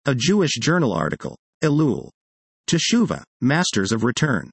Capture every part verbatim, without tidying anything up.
A Jewish journal article. Elul. Teshuvah, Masters of Return.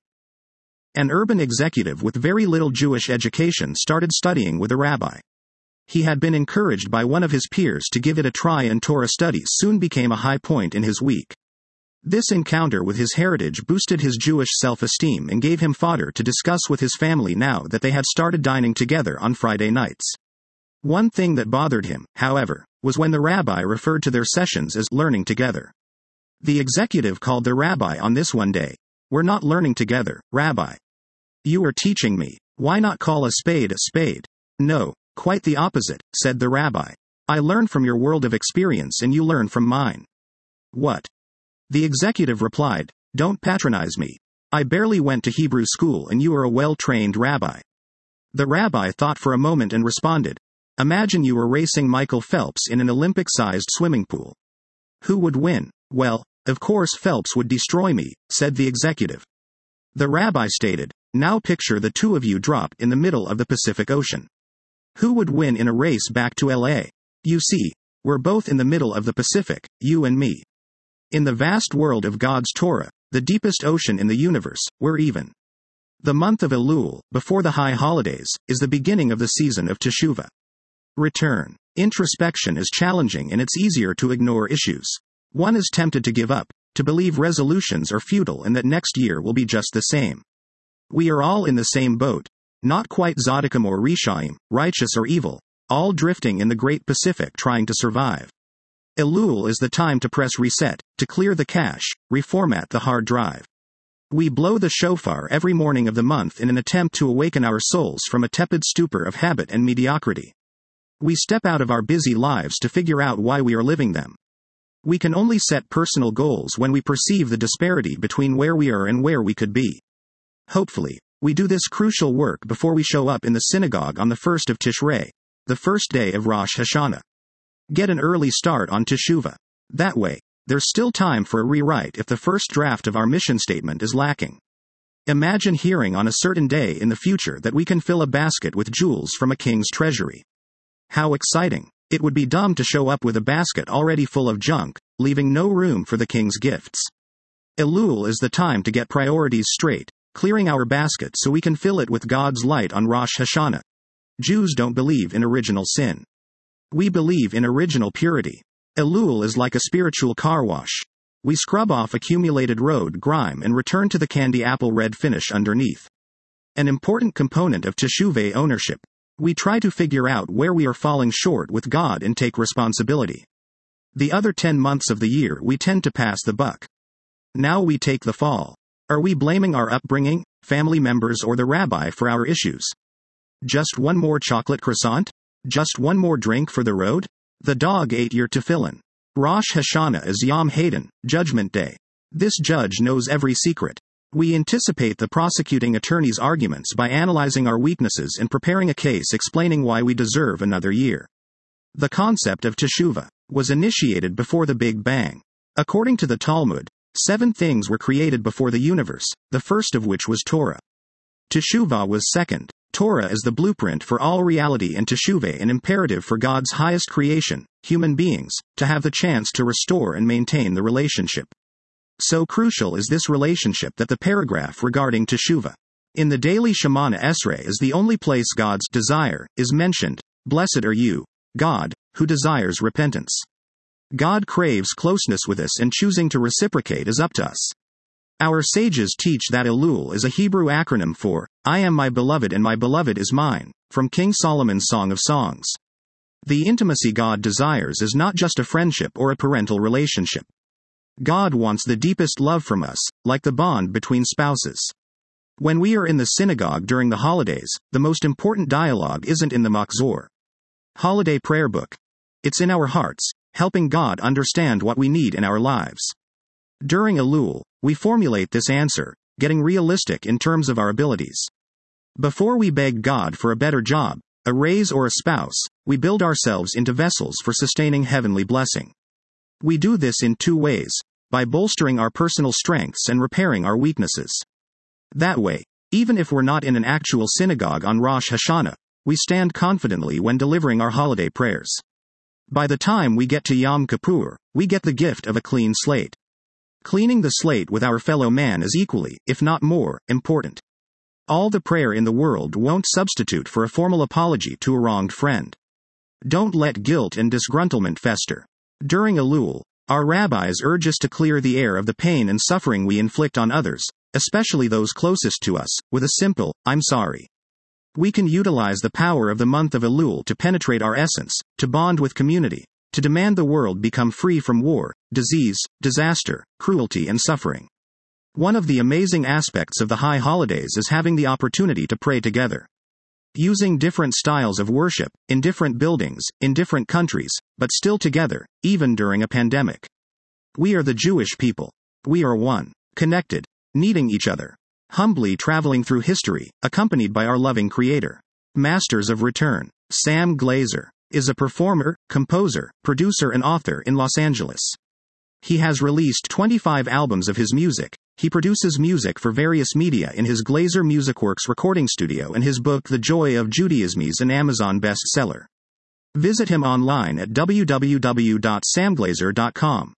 An urban executive with very little Jewish education started studying with a rabbi. He had been encouraged by one of his peers to give it a try, and Torah studies soon became a high point in his week. This encounter with his heritage boosted his Jewish self-esteem and gave him fodder to discuss with his family now that they had started dining together on Friday nights. One thing that bothered him, however, was when the rabbi referred to their sessions as learning together. The executive called the rabbi on this one day. "We're not learning together, Rabbi. You are teaching me. Why not call a spade a spade?" "No, quite the opposite," said the rabbi. "I learn from your world of experience and you learn from mine." "What?" The executive replied, "Don't patronize me. I barely went to Hebrew school and you are a well-trained rabbi." The rabbi thought for a moment and responded, "Imagine you were racing Michael Phelps in an Olympic-sized swimming pool. Who would win?" "Well, of course Phelps would destroy me," said the executive. The rabbi stated, "Now picture the two of you drop in the middle of the Pacific Ocean. Who would win in a race back to L A? You see, we're both in the middle of the Pacific, you and me. In the vast world of God's Torah, the deepest ocean in the universe, we're even." The month of Elul, before the high holidays, is the beginning of the season of Teshuvah. Return. Introspection is challenging and it's easier to ignore issues. One is tempted to give up, to believe resolutions are futile and that next year will be just the same. We are all in the same boat. Not quite Tzaddikim or Rishaim, righteous or evil, all drifting in the great Pacific trying to survive. Elul is the time to press reset, to clear the cache, reformat the hard drive. We blow the shofar every morning of the month in an attempt to awaken our souls from a tepid stupor of habit and mediocrity. We step out of our busy lives to figure out why we are living them. We can only set personal goals when we perceive the disparity between where we are and where we could be. Hopefully, we do this crucial work before we show up in the synagogue on the first of Tishrei, the first day of Rosh Hashanah. Get an early start on Teshuvah. That way, there's still time for a rewrite if the first draft of our mission statement is lacking. Imagine hearing on a certain day in the future that we can fill a basket with jewels from a king's treasury. How exciting! It would be dumb to show up with a basket already full of junk, leaving no room for the king's gifts. Elul is the time to get priorities straight, clearing our basket so we can fill it with God's light on Rosh Hashanah. Jews don't believe in original sin. We believe in original purity. Elul is like a spiritual car wash. We scrub off accumulated road grime and return to the candy apple red finish underneath. An important component of Teshuvah ownership. We try to figure out where we are falling short with God and take responsibility. The other ten months of the year we tend to pass the buck. Now we take the fall. Are we blaming our upbringing, family members or the rabbi for our issues? Just one more chocolate croissant? Just one more drink for the road? The dog ate your tefillin. Rosh Hashanah is Yom Hadin, Judgment Day. This judge knows every secret. We anticipate the prosecuting attorney's arguments by analyzing our weaknesses and preparing a case explaining why we deserve another year. The concept of Teshuvah was initiated before the Big Bang. According to the Talmud, seven things were created before the universe, the first of which was Torah. Teshuvah was second. Torah is the blueprint for all reality and Teshuvah an imperative for God's highest creation, human beings, to have the chance to restore and maintain the relationship. So crucial is this relationship that the paragraph regarding Teshuvah in the daily Shemana Esrei is the only place God's desire is mentioned. Blessed are you, God, who desires repentance. God craves closeness with us and choosing to reciprocate is up to us. Our sages teach that Elul is a Hebrew acronym for, I am my beloved and my beloved is mine, from King Solomon's Song of Songs. The intimacy God desires is not just a friendship or a parental relationship. God wants the deepest love from us, like the bond between spouses. When we are in the synagogue during the holidays, the most important dialogue isn't in the Machzor holiday prayer book. It's in our hearts, helping God understand what we need in our lives. During Elul, we formulate this answer, getting realistic in terms of our abilities. Before we beg God for a better job, a raise or a spouse, we build ourselves into vessels for sustaining heavenly blessing. We do this in two ways, by bolstering our personal strengths and repairing our weaknesses. That way, even if we're not in an actual synagogue on Rosh Hashanah, we stand confidently when delivering our holiday prayers. By the time we get to Yom Kippur, we get the gift of a clean slate. Cleaning the slate with our fellow man is equally, if not more, important. All the prayer in the world won't substitute for a formal apology to a wronged friend. Don't let guilt and disgruntlement fester. During Elul, our rabbis urge us to clear the air of the pain and suffering we inflict on others, especially those closest to us, with a simple, "I'm sorry." We can utilize the power of the month of Elul to penetrate our essence, to bond with community, to demand the world become free from war, disease, disaster, cruelty and suffering. One of the amazing aspects of the high holidays is having the opportunity to pray together. Using different styles of worship, in different buildings, in different countries, but still together, even during a pandemic. We are the Jewish people. We are one, connected, needing each other, humbly traveling through history, accompanied by our loving Creator. Masters of Return. Sam Glazer is a performer, composer, producer and author in Los Angeles. He has released twenty-five albums of his music. He produces music for various media in his Glazer Musicworks recording studio, and his book The Joy of Judaism is an Amazon bestseller. Visit him online at w w w dot sam glazer dot com.